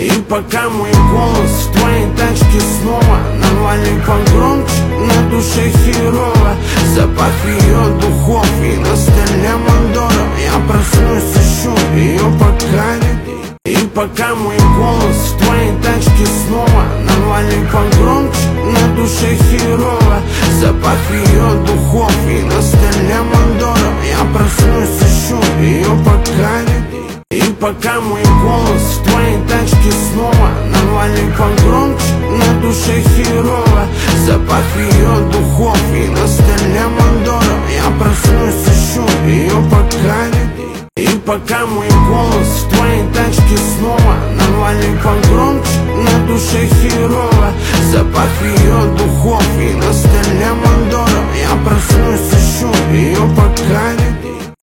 И пока мой голос в твоей тачке снова навали погромче, на душе херово. Запах ее духов и на столе Мандора. Я проснусь, ищу ее пока нет. И пока мой голос в твоей тачке снова навали погромче, на душе херово. Запах ее духов и на столе Мандора. Я проснусь, ищу ее пока нет. И пока мой голос в твоей тачке снова навали погромче, на душе херово. Запах ее духов и на столе Мандора. Я проснусь, ищу ее пока нет. И пока мой голос в твоей тачке снова навали погромче, на душе херово. Запах ее духов и на столе Мандора. Я проснусь, ищу ее пока нет.